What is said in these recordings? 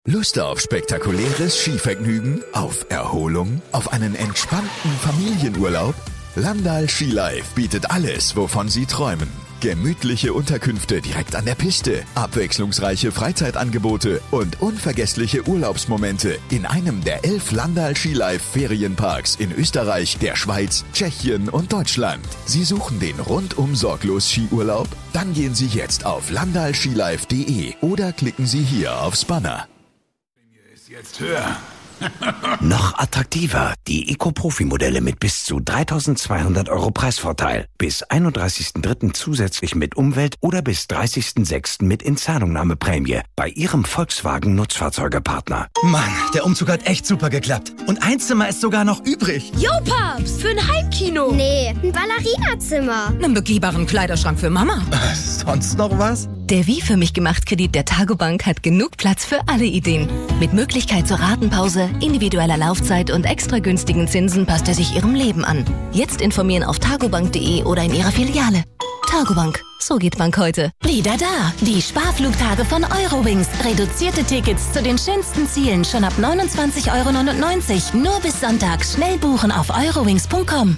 Lust auf spektakuläres Skivergnügen, auf Erholung, auf einen entspannten Familienurlaub? Landal Ski Life bietet alles, wovon Sie träumen. Gemütliche Unterkünfte direkt an der Piste, abwechslungsreiche Freizeitangebote und unvergessliche Urlaubsmomente in einem der 11 Landal Ski Life Ferienparks in Österreich, der Schweiz, Tschechien und Deutschland. Sie suchen den rundum sorglos Skiurlaub? Dann gehen Sie jetzt auf landalskilife.de oder klicken Sie hier aufs Banner. Jetzt höher. Noch attraktiver. Die Eco-Profi-Modelle mit bis zu 3.200 € Preisvorteil. Bis 31.03. zusätzlich mit Umwelt- oder bis 30.06. mit Inzahlungnahmeprämie bei Ihrem Volkswagen Nutzfahrzeugepartner. Mann, der Umzug hat echt super geklappt. Und ein Zimmer ist sogar noch übrig. Jo, Paps, für ein Heimkino. Nee, ein Ballerinazimmer. Einen begehbaren Kleiderschrank für Mama. Sonst noch was? Der Wie für mich gemacht Kredit der Targobank hat genug Platz für alle Ideen. Mit Möglichkeit zur Ratenpause, individueller Laufzeit und extra günstigen Zinsen passt er sich Ihrem Leben an. Jetzt informieren auf targobank.de oder in Ihrer Filiale. Targobank, so geht Bank heute. Wieder da, die Sparflugtage von Eurowings. Reduzierte Tickets zu den schönsten Zielen schon ab 29,99 €. Nur bis Sonntag. Schnell buchen auf eurowings.com.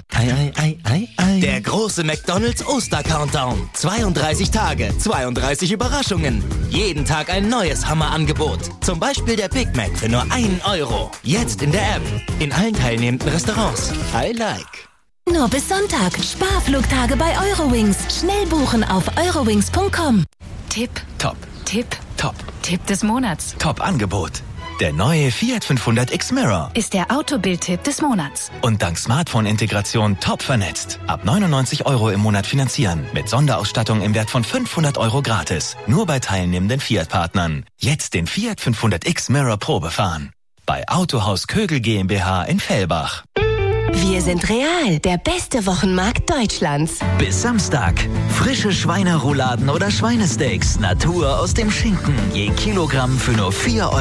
Der große McDonald's Oster-Countdown. 32 Tage, 32 Überraschungen. Jeden Tag ein neues Hammerangebot. Zum Beispiel der Big Mac für nur 1 €. Jetzt in der App. In allen teilnehmenden Restaurants. I like. Nur bis Sonntag. Sparflugtage bei Eurowings. Schnell buchen auf eurowings.com. Tipp. Top. Tipp. Top. Tipp des Monats. Top-Angebot. Der neue Fiat 500 X-Mirror. Ist der Autobild-Tipp des Monats. Und dank Smartphone-Integration top vernetzt. Ab 99 € im Monat finanzieren. Mit Sonderausstattung im Wert von 500 € gratis. Nur bei teilnehmenden Fiat-Partnern. Jetzt den Fiat 500 X-Mirror Probe fahren. Bei Autohaus Kögel GmbH in Fellbach. Wir sind Real, der beste Wochenmarkt Deutschlands. Bis Samstag. Frische Schweinerouladen oder Schweinesteaks. Natur aus dem Schinken. Je Kilogramm für nur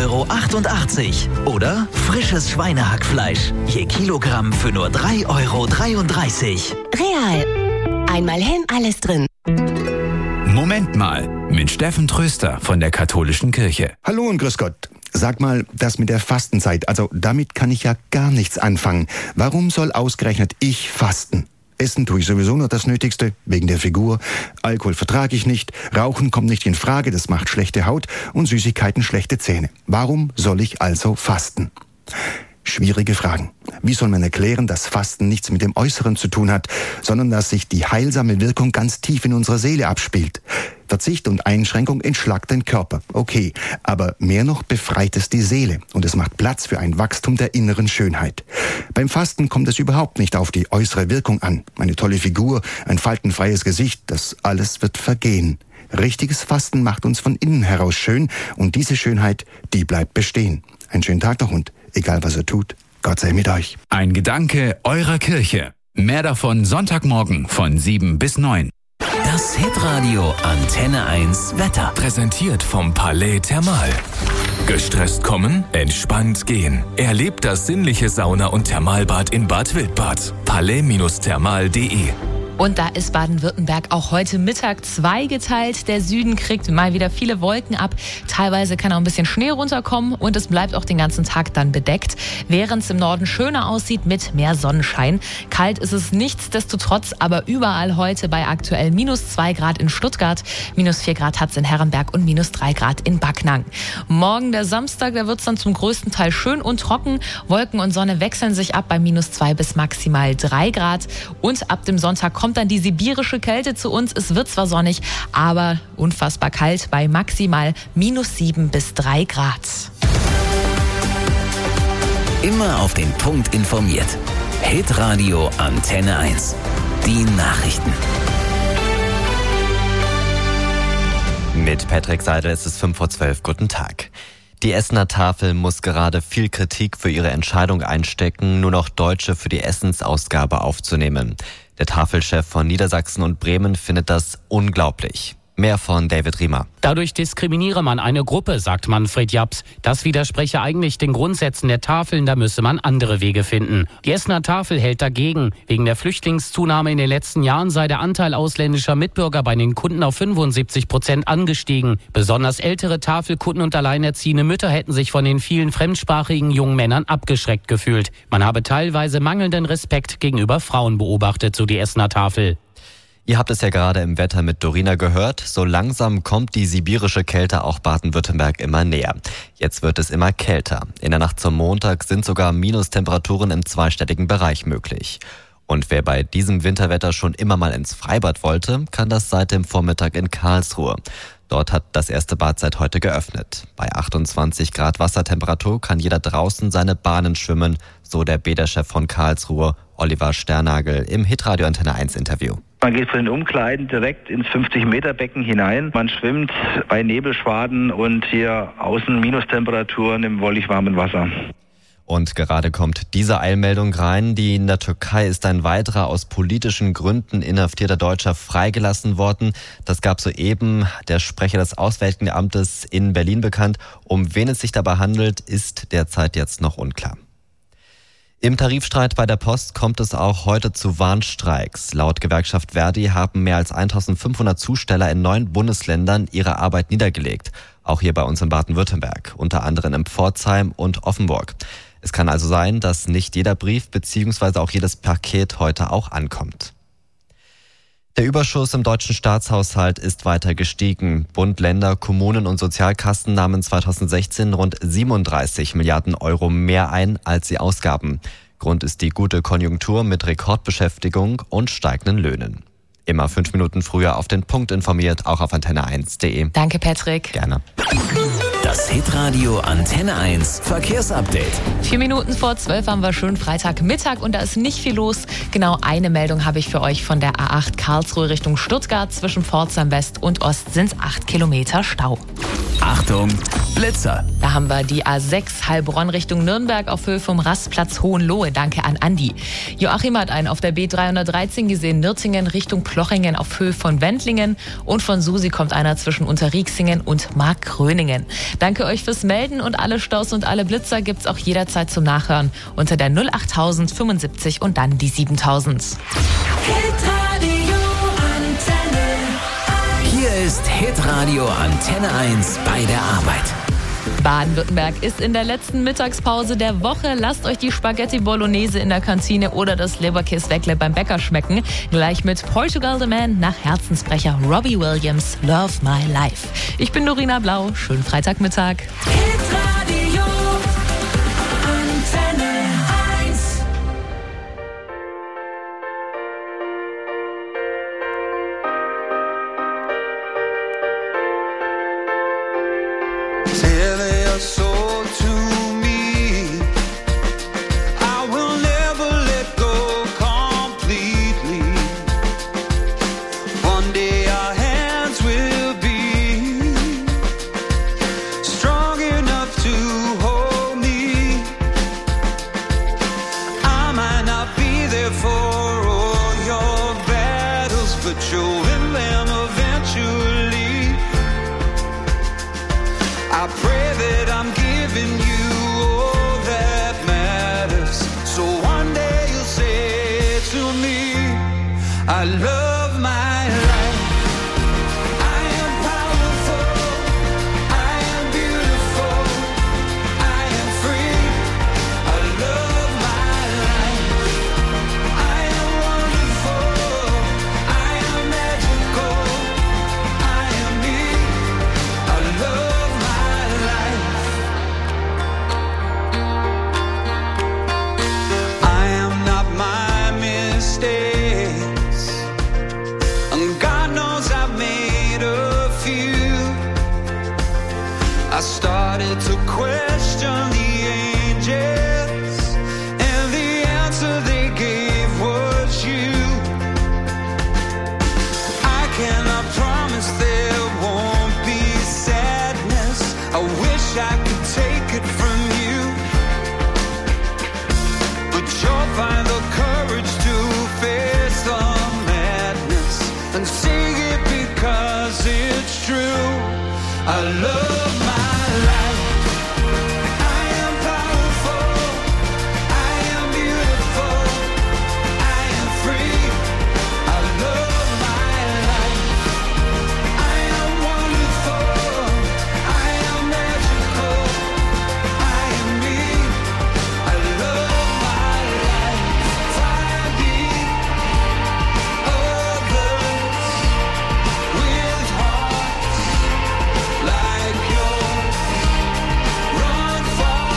4,88 €. Oder frisches Schweinehackfleisch. Je Kilogramm für nur 3,33 €. Real. Einmal hin, alles drin. Moment mal, mit Steffen Tröster von der Katholischen Kirche. Hallo und grüß Gott. Sag mal, das mit der Fastenzeit, also damit kann ich ja gar nichts anfangen. Warum soll ausgerechnet ich fasten? Essen tue ich sowieso nur das Nötigste, wegen der Figur. Alkohol vertrage ich nicht, Rauchen kommt nicht in Frage, das macht schlechte Haut und Süßigkeiten schlechte Zähne. Warum soll ich also fasten? Schwierige Fragen. Wie soll man erklären, dass Fasten nichts mit dem Äußeren zu tun hat, sondern dass sich die heilsame Wirkung ganz tief in unserer Seele abspielt? Verzicht und Einschränkung entschlackt den Körper. Okay, aber mehr noch befreit es die Seele und es macht Platz für ein Wachstum der inneren Schönheit. Beim Fasten kommt es überhaupt nicht auf die äußere Wirkung an. Eine tolle Figur, ein faltenfreies Gesicht, das alles wird vergehen. Richtiges Fasten macht uns von innen heraus schön und diese Schönheit, die bleibt bestehen. Einen schönen Tag noch und egal was ihr tut, Gott sei mit euch. Ein Gedanke eurer Kirche. Mehr davon Sonntagmorgen von 7 bis 9. Das Hitradio Antenne 1 Wetter. Präsentiert vom Palais Thermal. Gestresst kommen, entspannt gehen. Erlebt das sinnliche Sauna- und Thermalbad in Bad Wildbad. palais-thermal.de. Und da ist Baden-Württemberg auch heute Mittag zweigeteilt. Der Süden kriegt mal wieder viele Wolken ab. Teilweise kann auch ein bisschen Schnee runterkommen und es bleibt auch den ganzen Tag dann bedeckt. Während es im Norden schöner aussieht mit mehr Sonnenschein. Kalt ist es nichtsdestotrotz, aber überall heute bei aktuell -2 Grad in Stuttgart. -4 Grad hat es in Herrenberg und -3 Grad in Backnang. Morgen der Samstag, da wird es dann zum größten Teil schön und trocken. Wolken und Sonne wechseln sich ab bei -2 bis maximal 3 Grad. Und ab dem Sonntag kommt dann die sibirische Kälte zu uns. Es wird zwar sonnig, aber unfassbar kalt bei maximal -7 bis 3 Grad. Immer auf den Punkt informiert. Hitradio Antenne 1. Die Nachrichten. Mit Patrick Seidel ist es 11:05. Guten Tag. Die Essener Tafel muss gerade viel Kritik für ihre Entscheidung einstecken, nur noch Deutsche für die Essensausgabe aufzunehmen. Der Tafelchef von Niedersachsen und Bremen findet das unglaublich. Mehr von David Riemer. Dadurch diskriminiere man eine Gruppe, sagt Manfred Japs. Das widerspreche eigentlich den Grundsätzen der Tafeln, da müsse man andere Wege finden. Die Essener Tafel hält dagegen. Wegen der Flüchtlingszunahme in den letzten Jahren sei der Anteil ausländischer Mitbürger bei den Kunden auf 75% angestiegen. Besonders ältere Tafelkunden und alleinerziehende Mütter hätten sich von den vielen fremdsprachigen jungen Männern abgeschreckt gefühlt. Man habe teilweise mangelnden Respekt gegenüber Frauen beobachtet, so die Essener Tafel. Ihr habt es ja gerade im Wetter mit Dorina gehört. So langsam kommt die sibirische Kälte auch Baden-Württemberg immer näher. Jetzt wird es immer kälter. In der Nacht zum Montag sind sogar Minustemperaturen im zweistelligen Bereich möglich. Und wer bei diesem Winterwetter schon immer mal ins Freibad wollte, kann das seit dem Vormittag in Karlsruhe. Dort hat das erste Bad seit heute geöffnet. Bei 28 Grad Wassertemperatur kann jeder draußen seine Bahnen schwimmen, so der Bäderchef von Karlsruhe, Oliver Sternagel, im Hitradio Antenne 1 Interview. Man geht von den Umkleiden direkt ins 50-Meter-Becken hinein. Man schwimmt bei Nebelschwaden und hier außen Minustemperaturen im wollig warmen Wasser. Und gerade kommt diese Eilmeldung rein. In der Türkei ist ein weiterer aus politischen Gründen inhaftierter Deutscher freigelassen worden. Das gab soeben der Sprecher des Auswärtigen Amtes in Berlin bekannt. Um wen es sich dabei handelt, ist derzeit jetzt noch unklar. Im Tarifstreit bei der Post kommt es auch heute zu Warnstreiks. Laut Gewerkschaft Verdi haben mehr als 1500 Zusteller in 9 Bundesländern ihre Arbeit niedergelegt. Auch hier bei uns in Baden-Württemberg, unter anderem in Pforzheim und Offenburg. Es kann also sein, dass nicht jeder Brief bzw. auch jedes Paket heute auch ankommt. Der Überschuss im deutschen Staatshaushalt ist weiter gestiegen. Bund, Länder, Kommunen und Sozialkassen nahmen 2016 rund 37 Milliarden Euro mehr ein, als sie ausgaben. Grund ist die gute Konjunktur mit Rekordbeschäftigung und steigenden Löhnen. Immer 5 Minuten früher auf den Punkt informiert, auch auf antenne1.de. Danke, Patrick. Gerne. Das Hitradio Antenne 1 Verkehrsupdate. 4 Minuten vor 12 haben wir schön Freitagmittag und da ist nicht viel los. Genau eine Meldung habe ich für euch von der A8 Karlsruhe Richtung Stuttgart. Zwischen Pforzheim West und Ost sind es 8 Kilometer Stau. Achtung, Blitzer. Da haben wir die A6 Heilbronn Richtung Nürnberg auf Höhe vom Rastplatz Hohenlohe. Danke an Andi. Joachim hat einen auf der B313 gesehen, Nürtingen Richtung Plochingen auf Höhe von Wendlingen. Und von Susi kommt einer zwischen Unterrieksingen und Markgröningen. Danke euch fürs Melden und alle Staus und alle Blitzer gibt's auch jederzeit zum Nachhören unter der 08000 75 und dann die 7000. Hier ist Hitradio Antenne 1 bei der Arbeit. Baden-Württemberg ist in der letzten Mittagspause der Woche. Lasst euch die Spaghetti Bolognese in der Kantine oder das Leberkäse-Weckle beim Bäcker schmecken. Gleich mit Portugal the Man nach Herzensbrecher Robbie Williams, Love My Life. Ich bin Dorina Blau. Schönen Freitagmittag. Hitradio Antenne 1. I pray that I'm giving you all that matters. So one day you'll say to me, I love my life. I am powerful. I am beautiful. I am free. I love my life. I am wonderful. I am magical. I am me. I love my life. I am not my mistakes, and God knows I've made a few. I started to question the angels, and the answer they gave was you. I cannot promise there won't be sadness. I wish I could take it